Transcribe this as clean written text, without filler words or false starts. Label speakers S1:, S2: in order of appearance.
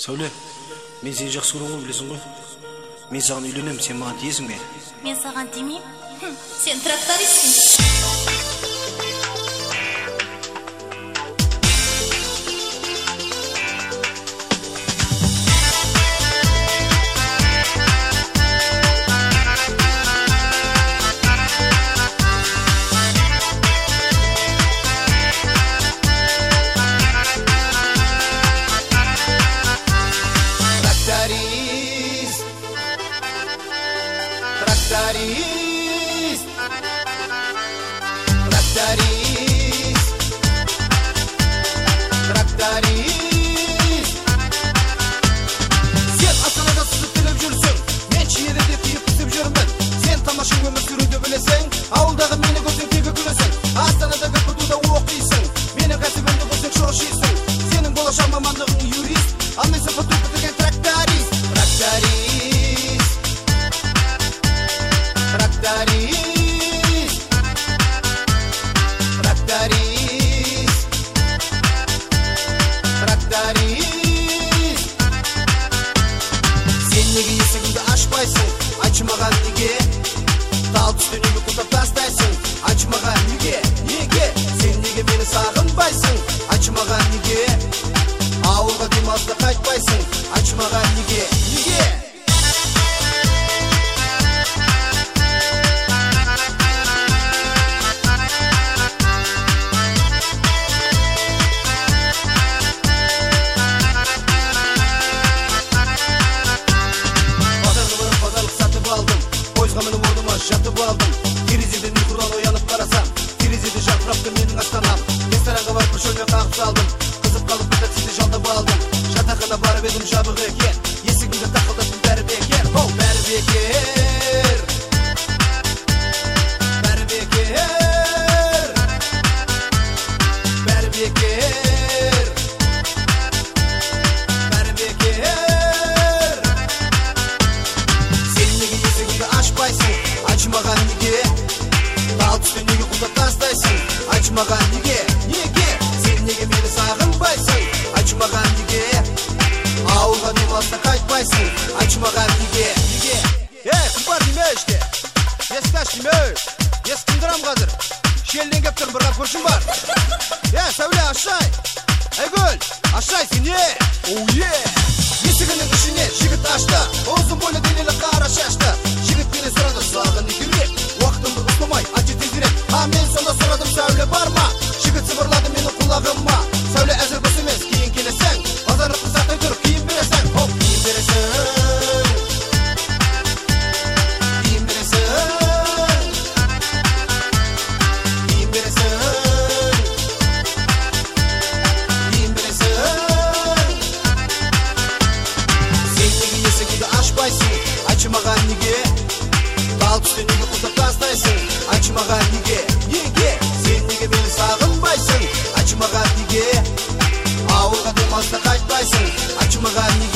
S1: Сәуле, мен сені жақсы көремін ғой, білесің ғой. Мен саған үйленемін, сен маған тиесің бе?
S2: Мен саған тимеймін. Сен трактористсің.
S3: Сен Астанада сызып келіп жүрсің, мен Шиеліде тиіп түсіп жүрмін. Сен тамаша өмір сүруді білесің, ауылдағы мені көрсең тегі күлесің. Астанадағы ПТУ-да оқисың, менің кәсібімді көрсең шошисың. Сенің болашақ мамандығың юрист, ал мен ПТУ бітірген тракторист. Сен неге есігіңді ашпайсың, айтшы маған неге? Тал түсті неге құлтап тастайсың, айтшы маған неге? Сен неге мені сағынбайсың, айтшы маған неге? Ауылға демалысқа қайтпайсың, айтшы маған неге? Жатып алдым, терезеден ұйқыдан оянып қарасам, терезеде жарқырапты менің астанам. Ресторанға барып бір шөлмен қағып салдым, қызып қалып бір таксиді жалдап алдым. Жатақхана барып едім, жабық екен, есігімді тақылдаттым, бәрі бекер. Бәрі бекер, бәрі бекер, бәрі бекер, бәрі бекер. Сен неге есігімді ашпайсың, айтшы маған неге? Тал түсті неге құлтап тастайсың, айтшы маған неге? Сен неге мені сағынбайсың, айтшы маған неге? Ауылға демалысқа қайтпайсың, айтшы маған неге? Құлпар деме іште, ескаш деме, ескіндірам қазір. Шелден кеп тұрым, бірғап көршім бар. Сәуле, ашай. Гүл, ашай сен Есігінің ішіне жігіт ашты, ұзын бойлы денелі қара шашты. Жігіт мені сұрады, саған не керек? Уақытымды ұстамай, ачы тезірек. Мен сонда сұрадым, Сәуле бар ма? Жігіт сыбырлады менің құлағыма. Сәуле әзір бос емес, кейін келесің. Базарлық қызақтай тұр, кейін бересің. Кейін бересің, кейін бересің, кейін бересің, кейін бересің. Сен неге есігіңді ашпайсың, айтшы маған неге? Тал түсті неге құлтап тастайсың, айтшы маған неге? Сен неге мені сағынбайсың, айтшы маған неге? Ауылға демалысқа қайтпайсың, айтшы маған неге?